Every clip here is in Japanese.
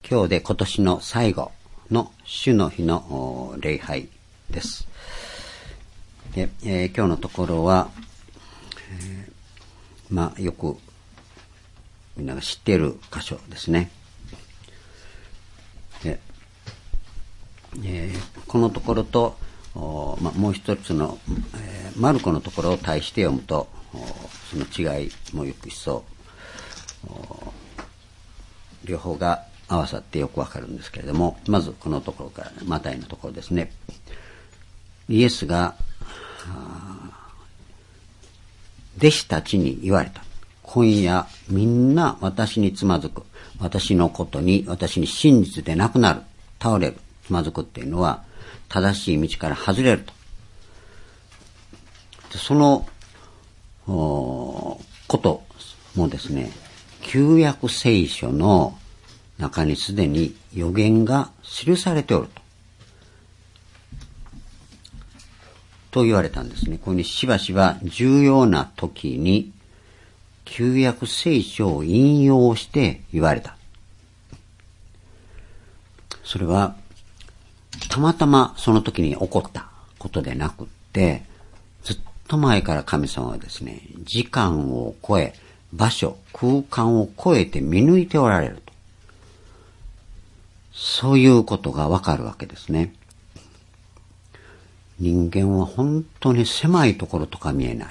今日で今年の最後の主の日の礼拝です。で今日のところは、よくみんなが知っている箇所ですね。でこのところともう一つの、マルコのところを対して読むとその違いもよく一層両方が合わさってよくわかるんですけれども、まずこのところからマタイのところですね。イエスが弟子たちに言われた。今夜みんな私につまずく。私のことに、私に真実でなくなる。倒れる。つまずくっていうのは正しい道から外れると。そのこともですね、旧約聖書の中にすでに予言が記されておると言われたんですね。ここにしばしば重要な時に旧約聖書を引用して言われた。それはたまたまその時に起こったことでなくって、ずっと前から神様はですね、時間を超え、場所、空間を超えて見抜いておられると。そういうことがわかるわけですね。人間は本当に狭いところとか見えない。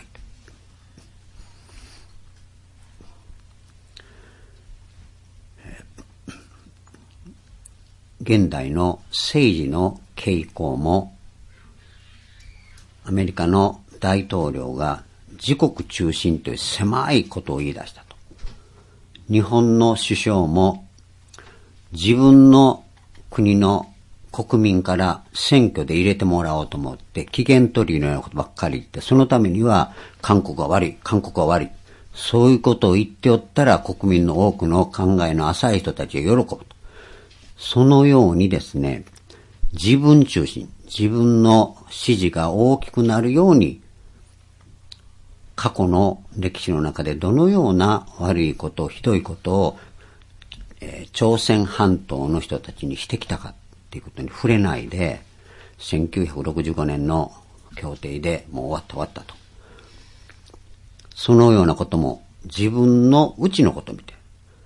現代の政治の傾向も、アメリカの大統領が自国中心という狭いことを言い出したと。日本の首相も自分の国の国民から選挙で入れてもらおうと思って期限取りのようなことばっかり言って、そのためには韓国は悪い、韓国は悪い。そういうことを言っておったら国民の多くの考えの浅い人たちが喜ぶと。そのようにですね、自分中心、自分の支持が大きくなるように、過去の歴史の中でどのような悪いこと、ひどいことを、朝鮮半島の人たちにしてきたかっていうことに触れないで、1965年の協定でもう終わったと。そのようなことも自分のうちのことを見て、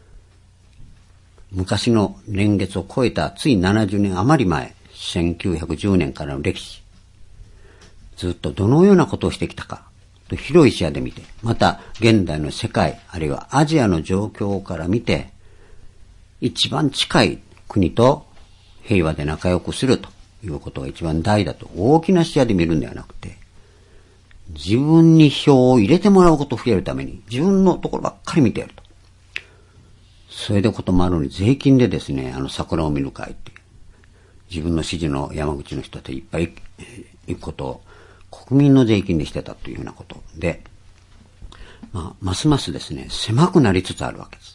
昔の年月を超えたつい70年余り前、1910年からの歴史、ずっとどのようなことをしてきたかと広い視野で見て、また現代の世界あるいはアジアの状況から見て、一番近い国と平和で仲良くするということが一番大だと大きな視野で見るんではなくて、自分に票を入れてもらうことを増えるために自分のところばっかり見てやると。それでこともあるのに税金でですね、桜を見る会って自分の支持の山口の人っていっぱい行くことを国民の税金でしてたというようなことで、ますますですね、狭くなりつつあるわけです。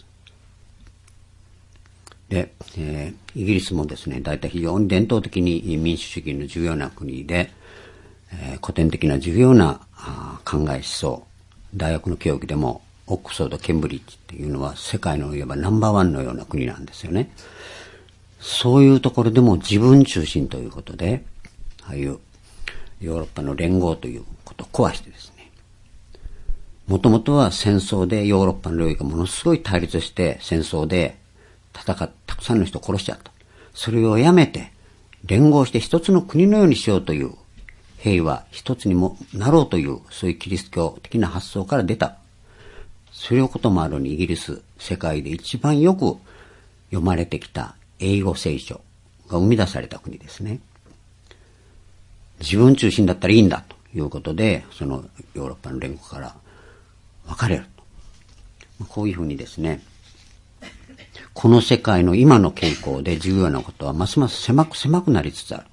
で、イギリスもですね、大体非常に伝統的に民主主義の重要な国で、古典的な重要な考え思想、大学の教育でもオックスフォード、ケンブリッジっていうのは世界のいわばナンバーワンのような国なんですよね。そういうところでも自分中心ということで、ああいうヨーロッパの連合ということを壊してですね、もともとは戦争でヨーロッパの領域がものすごい対立して戦争でたくさんの人を殺しちゃった。それをやめて連合して一つの国のようにしようという平和一つにもなろうというそういうキリスト教的な発想から出た。そういうこともあるにイギリス、世界で一番よく読まれてきた英語聖書が生み出された国ですね。自分中心だったらいいんだということで、そのヨーロッパの連合から分かれると。こういうふうにですね、この世界の今の傾向で重要なことはますます狭くなりつつあ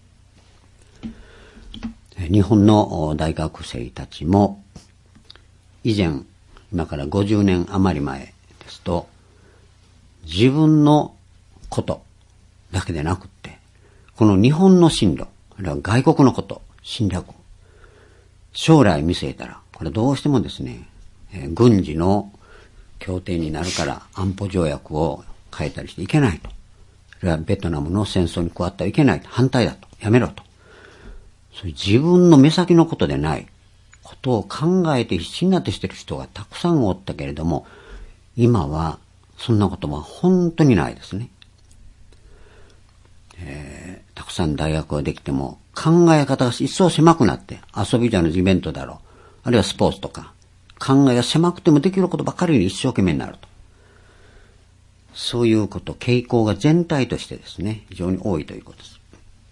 る。日本の大学生たちも以前、今から50年余り前ですと、自分のことだけでなくって、この日本の進路、あるいは外国のこと、侵略、将来見据えたら、これどうしてもですね、軍事の協定になるから安保条約を変えたりしていけないとそれはベトナムの戦争に加わってはいけない。反対だと。やめろと。そういう自分の目先のことでないことを考えて必死になってしてる人がたくさんおったけれども、今はそんなことは本当にないですね。たくさん大学ができても考え方が一層狭くなって、遊びじゃのイベントだろう、あるいはスポーツとか、考えが狭くてもできることばかりに一生懸命になると。そういうこと、傾向が全体としてですね、非常に多いということです。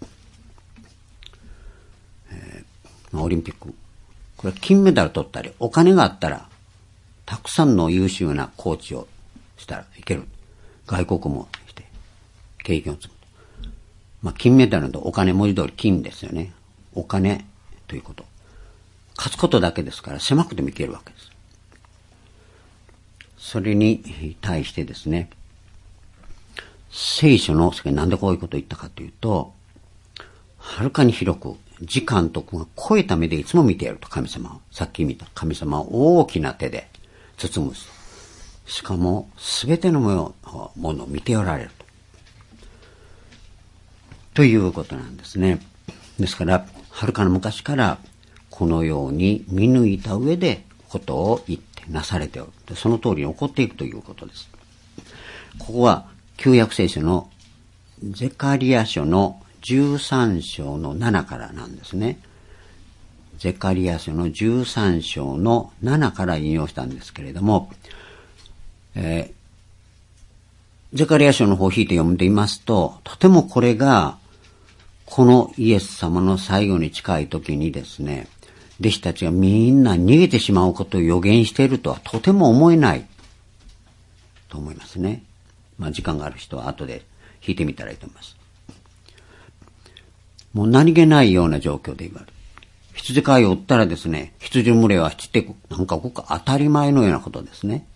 オリンピック、これ金メダル取ったり、お金があったら、たくさんの優秀なコーチをしたらいける。外国もして、経験を積むと。金メダルのお金、文字通り金ですよね。お金ということ。勝つことだけですから、狭くてもいけるわけです。それに対してですね、聖書の、なんでこういうことを言ったかというと、はるかに広く、時間とが超えた目でいつも見てやると、神様を。さっき見た神様を大きな手で包む。しかも、すべてのものを見ておられるということなんですね。ですから、はるかの昔から、このように見抜いた上で、ことを言ってなされておる。その通りに起こっていくということです。ここは、旧約聖書のゼカリヤ書の13章の7からなんですね。ゼカリヤ書の13章の7から引用したんですけれども、ゼカリヤ書の方を引いて読んでいますと、とてもこれが、このイエス様の最後に近い時にですね、弟子たちがみんな逃げてしまうことを予言しているとはとても思えないと思いますね。時間がある人は後で引いてみたらいいと思います。もう何気ないような状況で言われる。羊飼いを追ったらですね、羊の群れは走っていく。なんかごく当たり前のようなことですね。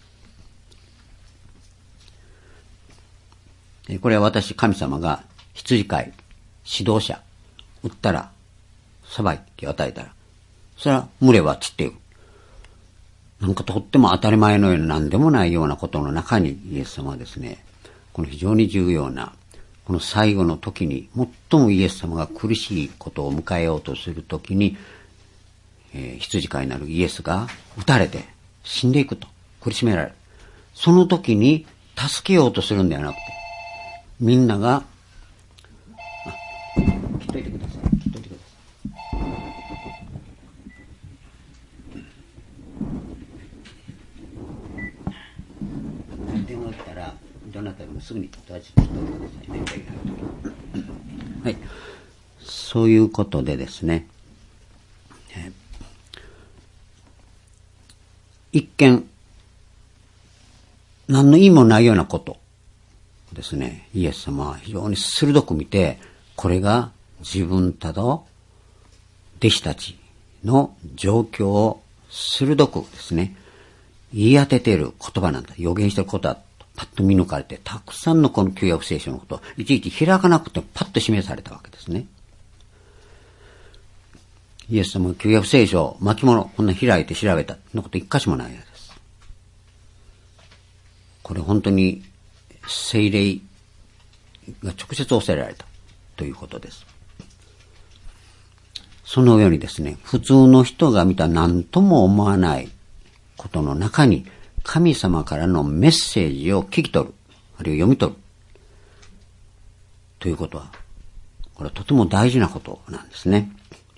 これは私、神様が羊飼い、指導者、撃ったら、裁きを与えたら、それは群れは散っていく。なんかとっても当たり前のような何でもないようなことの中にイエス様はですね、この非常に重要な、この最後の時に、最もイエス様が苦しいことを迎えようとする時に、羊飼いなるイエスが撃たれて死んでいくと、苦しめられる。その時に助けようとするんではなくて、みんなが、切っといてください。切っといてください。電話来たら、どなたでもすぐに閉じてくださいね。はい。そういうことでですね、一見、何の意味もないようなことですね、イエス様は非常に鋭く見て、これが自分ただ弟子たちの状況を鋭くですね、言い当てている言葉なんだ。予言していることだとパッと見抜かれて、たくさんのこの旧約聖書のことをいちいち開かなくてパッと示されたわけですね。イエス様は旧約聖書、巻物、こんな開いて調べたのこと一箇所もないです。これ本当に聖霊が直接教えられたということです。そのようにですね、普通の人が見た何とも思わないことの中に神様からのメッセージを聞き取る、あるいは読み取るということは、これはとても大事なことなんですね。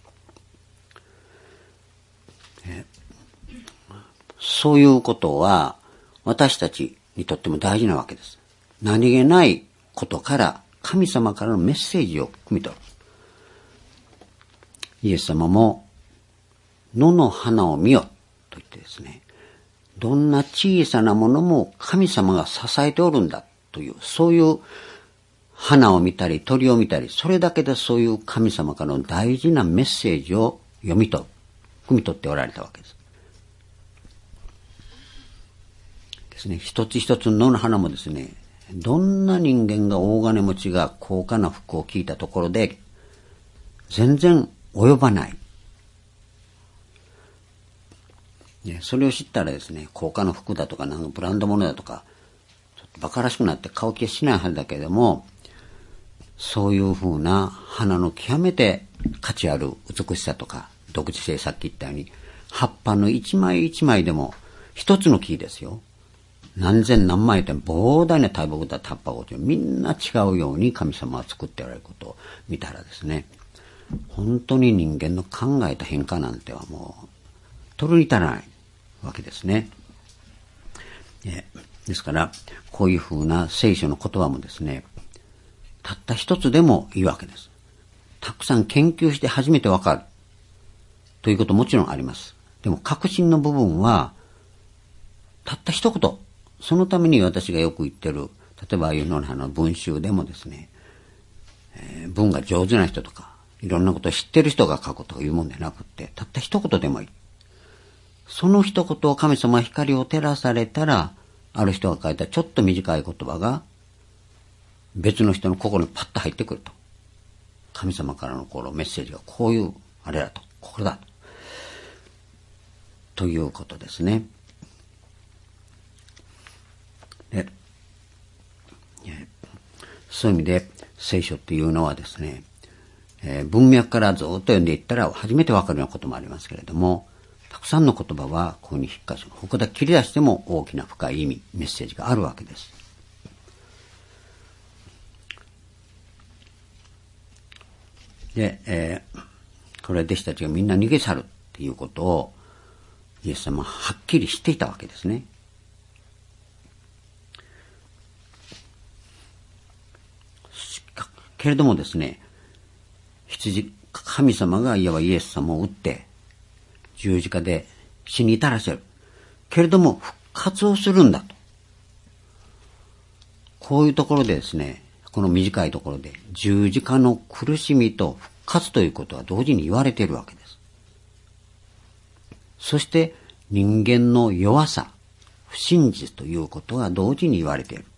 そういうことは私たちにとっても大事なわけです。何気ないことから神様からのメッセージを汲み取る。イエス様も野の花を見よと言ってですね、どんな小さなものも神様が支えておるんだという、そういう花を見たり鳥を見たり、それだけでそういう神様からの大事なメッセージを読み取る、汲み取っておられたわけです。ですね、一つ一つの野の花もですね、どんな人間が大金持ちが高価な服を着いたところで全然及ばない。それを知ったらですね、高価な服だとか、なんかブランド物だとか、ちょっと馬鹿らしくなって顔消しないはずだけれども、そういう風な花の極めて価値ある美しさとか独自性、さっき言ったように葉っぱの一枚一枚でも一つの木ですよ、何千何万って膨大な大木だ葉っぱごとみんな違うように神様は作っておられることを見たらですね、本当に人間の考えた変化なんてはもう取るに足らないわけですね。ですからこういうふうな聖書の言葉もですね、たった一つでもいいわけです。たくさん研究して初めてわかるということもちろんあります。でも核心の部分はたった一言、そのために私がよく言ってる、例えば世の中の文集でもですね、文が上手な人とかいろんなことを知ってる人が書くというもんでなくって、たった一言でもいい。その一言を神様は光を照らされたら、ある人が書いたちょっと短い言葉が別の人の心にパッと入ってくると。神様からのメッセージがこういうあれだと、これだということですね。そういう意味で聖書っていうのはですね、文脈からずっと読んでいったら初めてわかるようなこともありますけれども、たくさんの言葉はこういうふうに引っかかる。ここで切り出しても大きな深い意味、メッセージがあるわけです。で、これ弟子たちがみんな逃げ去るっていうことをイエス様ははっきり知っていたわけですね。けれどもですね、神様がいわばイエス様を撃って十字架で死に至らせる。けれども復活をするんだと。こういうところでですね、この短いところで十字架の苦しみと復活ということは同時に言われているわけです。そして人間の弱さ、不真実ということが同時に言われている。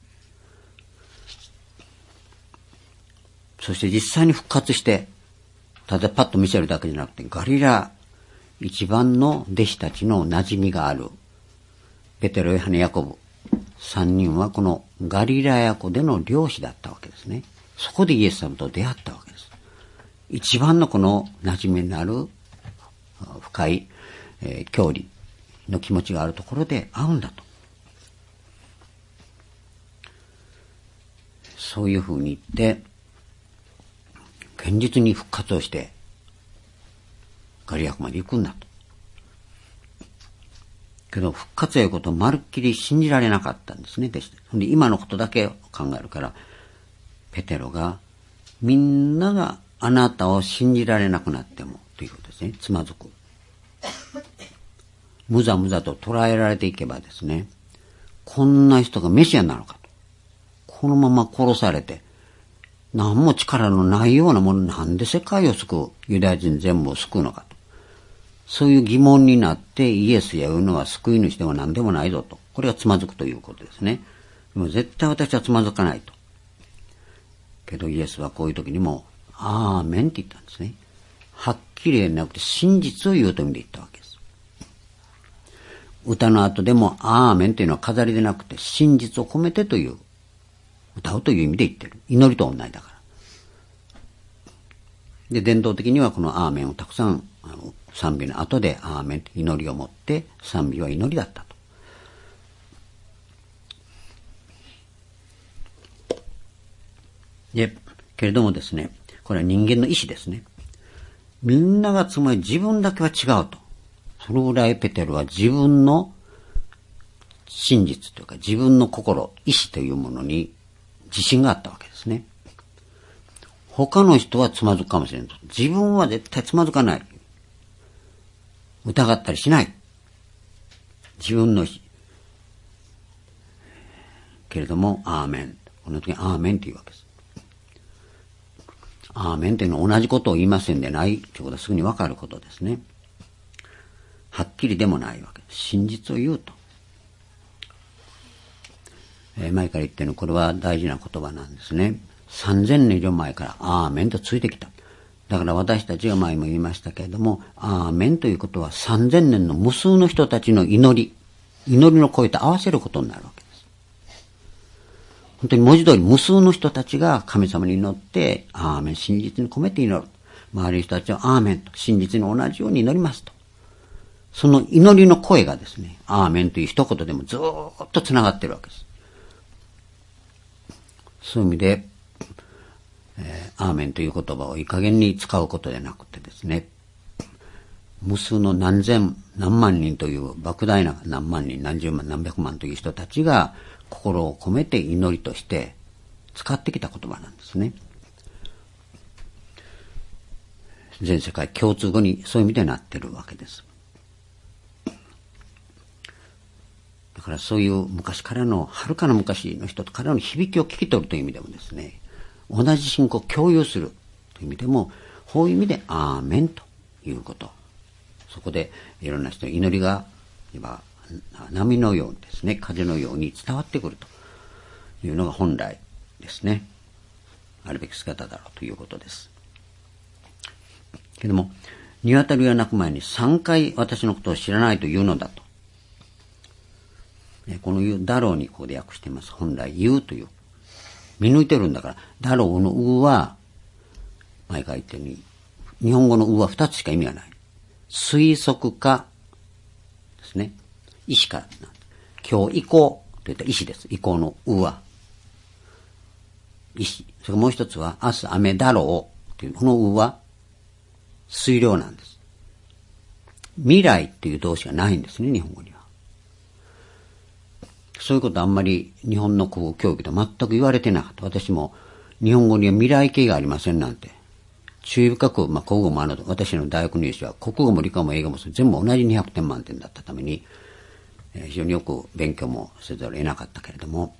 そして実際に復活して、ただパッと見せるだけじゃなくて、ガリラ一番の弟子たちの馴染みがあるペテロ、ヨハネ、ヤコブ3人はこのガリラヤ湖での漁師だったわけですね。そこでイエス様と出会ったわけです。一番のこの馴染みになる深い、距離の気持ちがあるところで会うんだと。そういうふうに言って現実に復活をしてガリラ湖まで行くんだと。けど復活ということをまるっきり信じられなかったんですね。で今のことだけ考えるからペテロがみんながあなたを信じられなくなってもということですね。つまずく。むざむざと捉えられていけばですね、こんな人がメシアになるのかと。このまま殺されて何も力のないようなものなんで世界を救う、ユダヤ人全部を救うのかと。そういう疑問になってイエスやいうのは救い主でも何でもないぞと。これがつまずくということですね。でも絶対私はつまずかないと。けどイエスはこういう時にもアーメンって言ったんですね。はっきり言えなくて真実を言うという意味で言ったわけです。歌の後でもアーメンというのは飾りでなくて真実を込めてという歌うという意味で言ってる。祈りと同じだから。で、伝統的にはこのアーメンをたくさん賛美の後でアーメン祈りを持って賛美は祈りだったと。で、けれどもですね、これは人間の意志ですね。みんながつまり自分だけは違うと。そのぐらいペテロは自分の真実というか自分の心、意志というものに自信があったわけですね。他の人はつまずくかもしれない。自分は絶対つまずかない。疑ったりしない。自分の意志。けれども、アーメン。この時にアーメンというわけです。アーメンというのは同じことを言いませんでないということはすぐにわかることですね。はっきりでもないわけです。真実を言うと。前から言ってるのこれは大事な言葉なんですね。3000年以上前からアーメンとついてきた。だから私たちが前も言いましたけれども、アーメンということは3000年の無数の人たちの祈りの声と合わせることになるわけです。 本当に文字通り無数の人たちが神様に祈って、アーメン、真実に込めて祈る。周りの人たちはアーメンと、真実に同じように祈りますと。その祈りの声がですね、アーメンという一言でもずーっと繋がってるわけです。そういう意味で、アーメンという言葉をいい加減に使うことでなくてですね、無数の何千何万人という莫大な何万人何十万何百万という人たちが心を込めて祈りとして使ってきた言葉なんですね。全世界共通語にそういう意味でなっているわけです。だからそういう昔からの遥かな昔の人からの響きを聞き取るという意味でもですね、同じ信仰を共有するという意味でも、こういう意味でアーメンということ。そこでいろんな人の祈りが今波のようにですね、風のように伝わってくるというのが本来ですね、あるべき姿だろうということです。けども、鶏が鳴く前に3回私のことを知らないと言うのだと。この言うだろうにここで訳しています。本来言うという。見抜いてるんだから、だろうのうは、前から言ったように、日本語のうは2つしか意味がない。推測かですね。意思か。今日意向といった意思です。意向のうは。意思。それもう一つは、明日雨だろうという、このうは、推量なんです。未来っていう動詞がないんですね、日本語には。そういうことあんまり日本の国語教育で全く言われてなかった。私も日本語には未来形がありませんなんて。注意深く、国語も私の大学入試は国語も理科も英語も全部同じ200点満点だったために、非常によく勉強もせざるを得なかったけれども、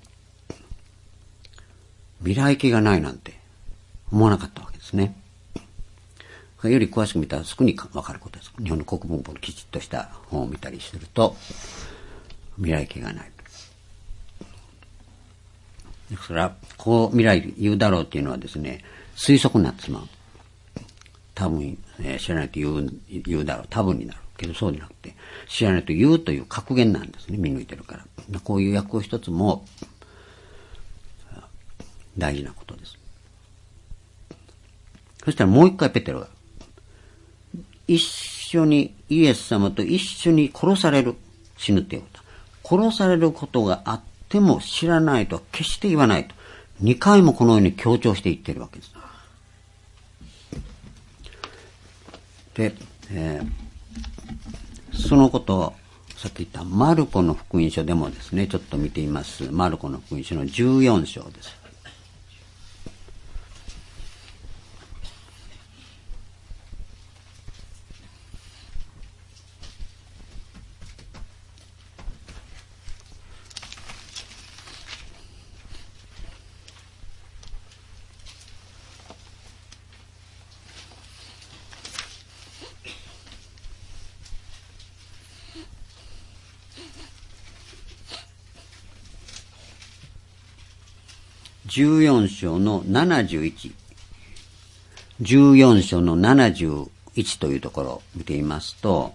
未来形がないなんて思わなかったわけですね。より詳しく見たらすぐにわかることです。日本の国文法のきちっとした本を見たりすると、未来形がない。ですから、こう未来言うだろうっていうのはですね、推測になってしまう。多分、知らないと言うだろう。多分になる。けどそうじゃなくて、知らないと言うという格言なんですね。見抜いてるから。こういう訳を一つも大事なことです。そしたらもう一回ペテロが、一緒にイエス様と一緒に殺される、死ぬっていうこと。殺されることがあっても知らないとは決して言わないと。2回もこのように強調して言ってるわけです。で、そのことをさっき言ったマルコの福音書でもですね、ちょっと見ています。マルコの福音書の14章です。14章の71。14章の71というところを見てみますと、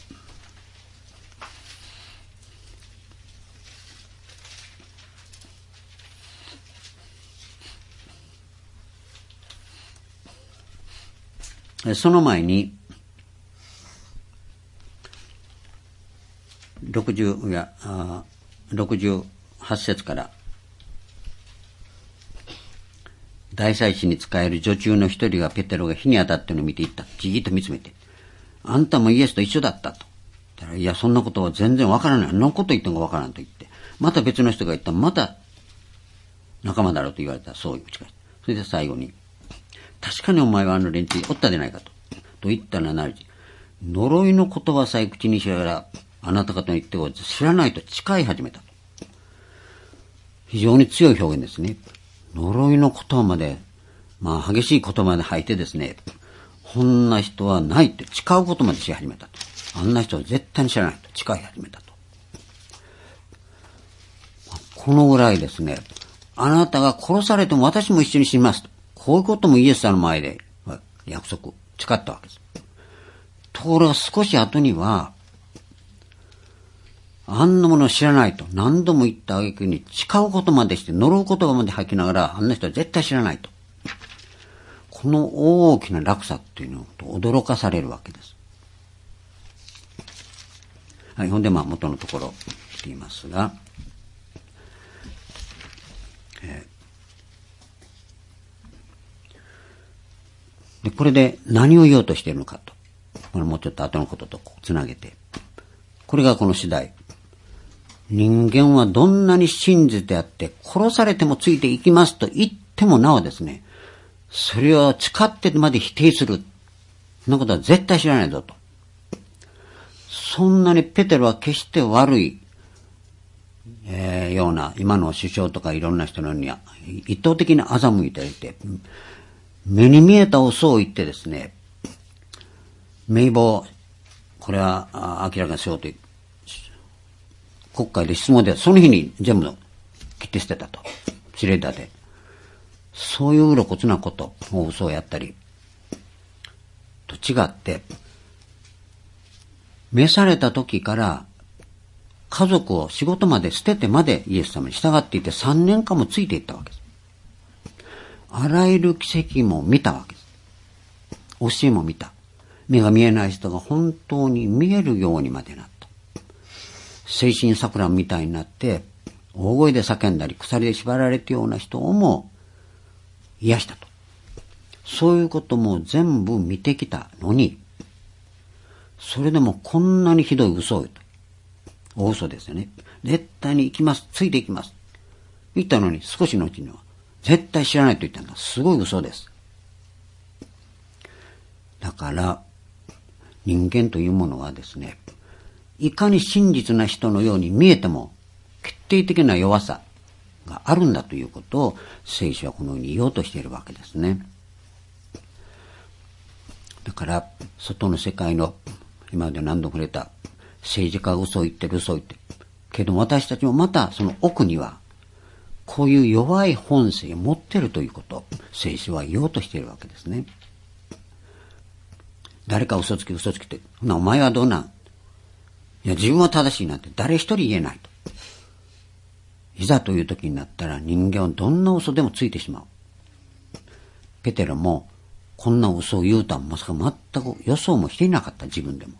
その前に、68節から、大祭司に仕える女中の一人がペテロが火に当たってるのを見ていった。じーっと見つめて。あんたもイエスと一緒だったと。いや、そんなことは全然わからない。何のこと言ってんかわからんと言って。また別の人が言ったら、また仲間だろうと言われたら、そういう打ち返し。それで最後に、確かにお前はあの連中おったでないかと。と言ったらなるじ。呪いの言葉さえ口にしながら、あなた方の言ってを知らないと誓い始めた。非常に強い表現ですね。呪いの言葉まで、激しい言葉まで吐いてですね、こんな人はないって誓うことまでし始めたと。あんな人は絶対に知らないと誓い始めたと。このぐらいですね、あなたが殺されても私も一緒に死にますと。こういうこともイエスさんの前で約束、誓ったわけです。ところが少し後には、 あんなものを知らないと何度も言った挙句に誓うことまでして呪う言葉まで吐きながら、あんな人は絶対知らないと。この大きな落差っていうのと驚かされるわけです。はい、ほんで元のところ来ていますが、でこれで何を言おうとしているのかと。これもうちょっと後のこととつなげて。これがこの次第。人間はどんなに真実であって殺されてもついていきますと言ってもなおですね、それを誓ってまで否定する。そんなことは絶対知らないぞと。そんなにペテロは決して悪い、ような今の首相とかいろんな人のように一方的に欺いていて、目に見えた嘘を言ってですね、名簿、これは明らかにしようと国会で質問でその日に全部切って捨てたと。知れたで。そういう露骨なことを嘘をやったりと違って、召された時から家族を仕事まで捨ててまでイエス様に従っていて3年間もついていったわけです。あらゆる奇跡も見たわけです。教えも見た。目が見えない人が本当に見えるようにまでなった。精神錯乱みたいになって大声で叫んだり鎖で縛られたような人をも癒したと。そういうことも全部見てきたのに、それでもこんなにひどい嘘を言うと。大嘘ですよね。絶対に行きます。ついて行きます。言ったのに少しのうちには絶対知らないと言ったんだ。すごい嘘です。だから人間というものはですね、いかに真実な人のように見えても決定的な弱さがあるんだということを聖書はこのように言おうとしているわけですね。だから外の世界の今まで何度も触れた政治家が嘘を言ってる嘘を言ってるけど、私たちもまたその奥にはこういう弱い本性を持っているということを聖書は言おうとしているわけですね。誰か嘘つきってお前はどうなん、いや自分は正しいなんて誰一人言えないと。いざという時になったら人間はどんな嘘でもついてしまう。ペテロもこんな嘘を言うとはまさか全く予想もしていなかった。自分でも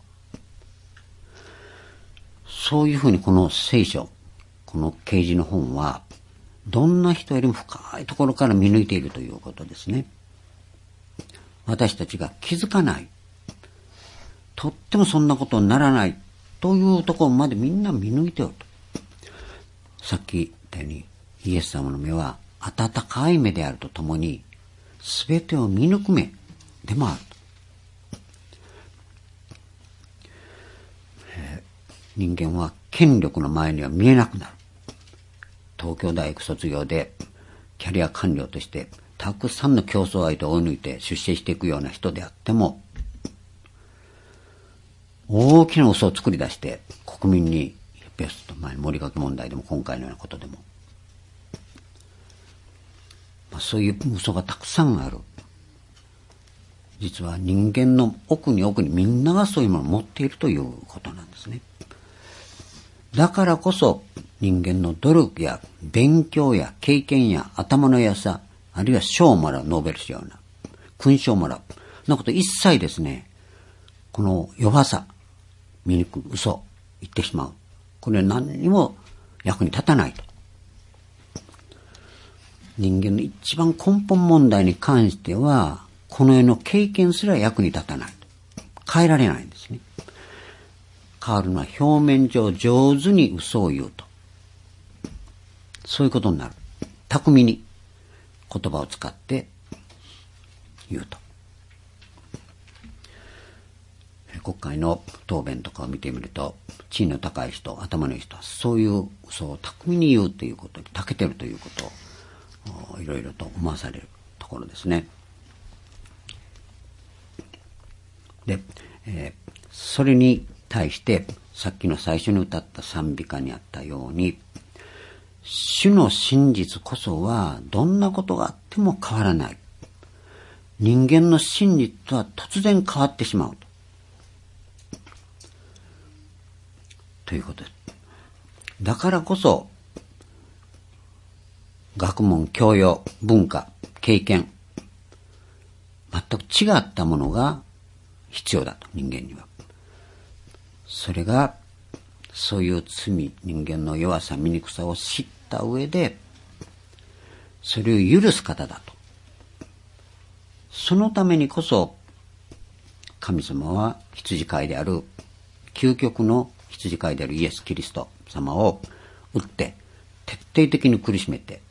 そういうふうにこの聖書、この啓示の本はどんな人よりも深いところから見抜いているということですね。私たちが気づかない、とってもそんなことにならないというところまでみんな見抜いておると。さっき言ったようにイエス様の目は温かい目であるとともに全てを見抜く目でもあると。人間は権力の前には見えなくなる。東京大学卒業でキャリア官僚としてたくさんの競争相手を追い抜いて出世していくような人であっても、大きな嘘を作り出して国民にベスト前盛りかけ問題でも今回のようなことでも、そういう嘘がたくさんある。実は人間の奥にみんながそういうものを持っているということなんですね。だからこそ人間の努力や勉強や経験や頭の良さ、あるいは賞をもらう、ノーベル賞ような勲章をもらうなこと一切ですね、この弱さ、見抜く嘘言ってしまう、これは何にも役に立たないと。人間の一番根本問題に関してはこの世の経験すら役に立たないと。変えられないんですね。変わるのは表面上上手に嘘を言うと、そういうことになる。巧みに言葉を使って言うと。国会の答弁とかを見てみると、地位の高い人、頭のいい人はそういう嘘を巧みに言うということに長けてるということをいろいろと思わされるところですね。で、それに対してさっきの最初に歌った賛美歌にあったように、主の真実こそはどんなことがあっても変わらない。人間の真実とは突然変わってしまうということです。 だからこそ、学問、教養、文化、経験、全く違ったものが必要だと、人間には。それが、そういう罪、人間の弱さ、醜さを知った上で、それを許す方だと。そのためにこそ、神様は羊飼いである、究極の羊飼いであるイエス・キリスト様を撃って、徹底的に苦しめて、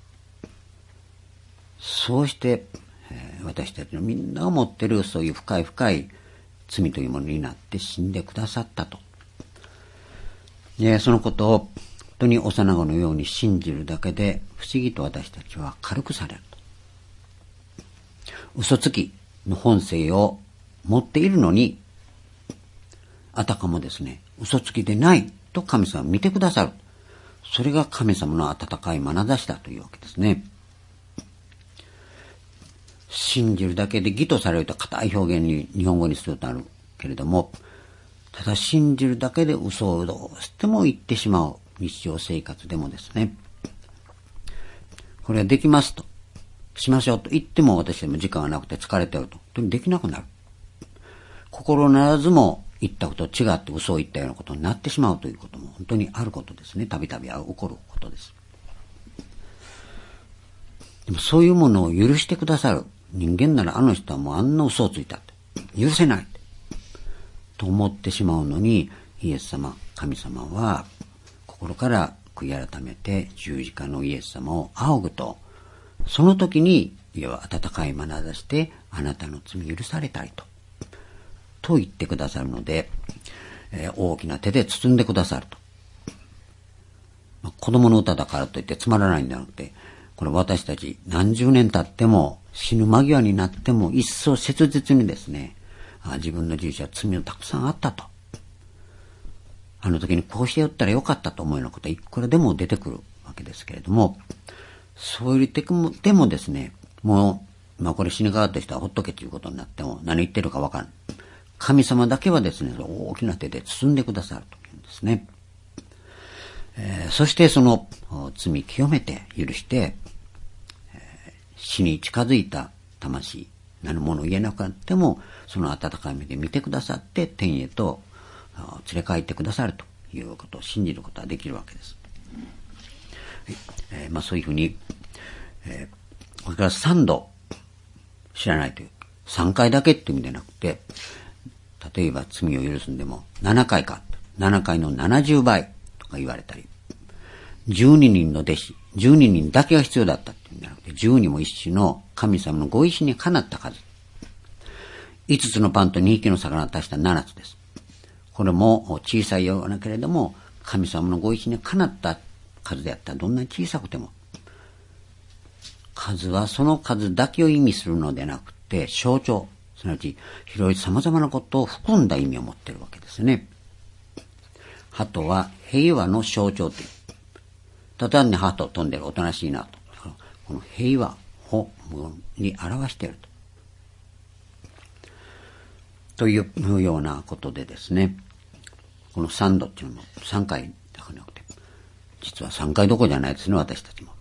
そうして、私たちのみんなが持っているそういう深い深い罪というものになって死んでくださったと。そのことを本当に幼子のように信じるだけで不思議と私たちは軽くされると。嘘つきの本性を持っているのに、あたかもですね、嘘つきでないと神様は見てくださる。それが神様の温かい眼差しだというわけですね。信じるだけで義とされると固い表現に日本語にするとあるけれども、ただ信じるだけで嘘をどうしても言ってしまう日常生活でもですね、これはできますと、しましょうと言っても私でも時間がなくて疲れてると、本当にできなくなる。心ならずも言ったことと違って嘘を言ったようなことになってしまうということも本当にあることですね。たびたび起こることです。でもそういうものを許してくださる人間なら、あの人はもうあんな嘘をついたって許せないと思ってしまうのに、イエス様、神様は心から悔い改めて十字架のイエス様を仰ぐと、その時にいわば温かい眼差しであなたの罪許されたいと言ってくださるので、大きな手で包んでくださると。子供の歌だからといってつまらないんじゃなくて、これ私たち何十年経っても死ぬ間際になっても一層切実にですね、自分の人生は罪をたくさんあったと。あの時にこうしてやったらよかったと思うようなことはいくらでも出てくるわけですけれども、そういうでもですね、もう、これ死にかかった人はほっとけということになっても何言ってるかわからない。神様だけはですね、大きな手で包んでくださるというんですね。そしてその罪清めて許して、死に近づいた魂、何もの言えなくなっても、その温かい目で見てくださって天へと連れ帰ってくださるということを信じることができるわけです。そういうふうに、これから3度知らないという、3回だけっていう意味でなくて、例えば罪を許すんでも7回か、7回の70倍とか言われたり、12人の弟子、12人だけが必要だったっていうんじゃなくて、12も一種の神様のご意志にかなった数。5つのパンと2匹の魚を足した7つです。これも小さいようなけれども、神様のご意志にかなった数であったらどんなに小さくても、数はその数だけを意味するのでなくて、象徴、すなわち広い様々なことを含んだ意味を持っているわけですね。鳩は平和の象徴という。ただね、鳩飛んでるおとなしいなと。この平和をに表しているというようなことでですね、この3度っていうのも3回だけなくて、実は3回どころじゃないですね、私たちも。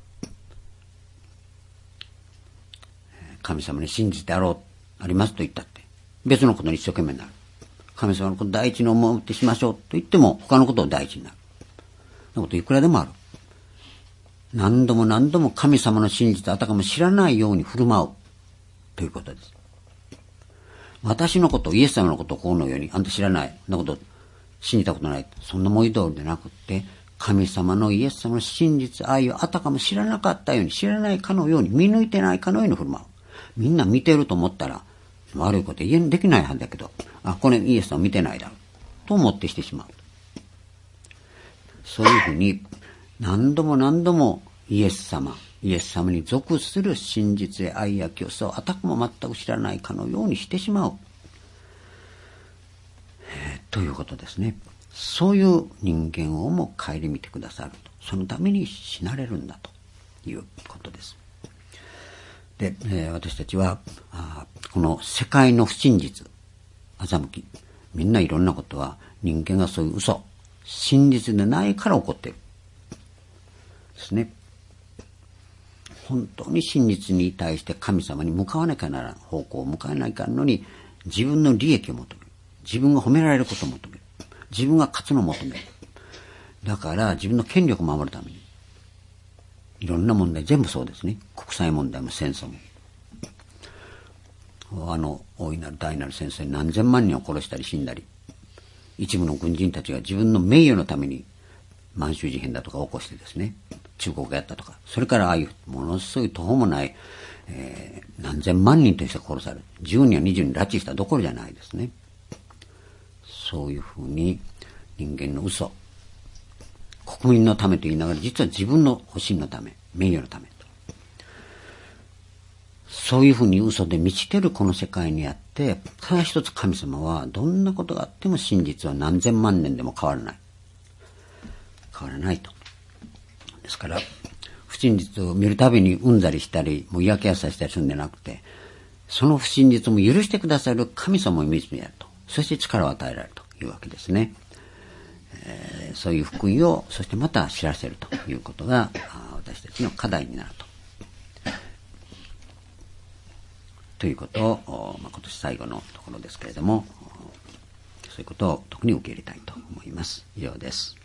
神様に信じてありますと言ったって、別のことに一生懸命になる。神様のことを第一に思ってしましょうと言っても、他のことを第一になる。そんなこといくらでもある。何度も何度も神様の信じてあたかも知らないように振る舞うということです。私のこと、イエス様のことをこうのように、あんた知らない、そんなこと信じたことない、そんな文字通りでなくって、神様のイエス様の真実愛をあたかも知らなかったように、知らないかのように、見抜いてないかのように振る舞う。みんな見てると思ったら悪いことできないはずだけど、これイエス様見てないだろうと思ってしてしまう。そういうふうに何度も何度もイエス様に属する真実や愛や清さをあたかも全く知らないかのようにしてしまう、ということですね。そういう人間をも顧みてくださると。そのために死なれるんだということです。で、私たちはこの世界の不真実、欺き、みんないろんなことは人間がそういう嘘、真実でないから起こっている。 ですね。本当に真実に対して神様に向かわなきゃならん、方向を向かわないかんのに、自分の利益を求める。自分が褒められることを求める。自分が勝つのを求める。だから自分の権力を守るために、いろんな問題、全部そうですね。国際問題も戦争も。大いなる大なる戦争に何千万人を殺したり死んだり、一部の軍人たちが自分の名誉のために満州事変だとか起こしてですね、中国がやったとか、それからああいうものすごい途方もない、何千万人として殺される。10人や20人拉致したどころじゃないですね。そういうふうに人間の嘘、国民のためと言いながら、実は自分の保身のため、名誉のためと。そういうふうに嘘で満ちてるこの世界にあって、ただ一つ神様はどんなことがあっても真実は何千万年でも変わらない。変わらないと。ですから、不真実を見るたびにうんざりしたり、もう嫌気がさしたりするんじゃなくて、その不真実も許してくださる神様を見つめやると。そして力を与えられるというわけですね。そういう福音を、そしてまた知らせるということが、私たちの課題になるということを、今年最後のところですけれども、そういうことを特に受け入れたいと思います。以上です。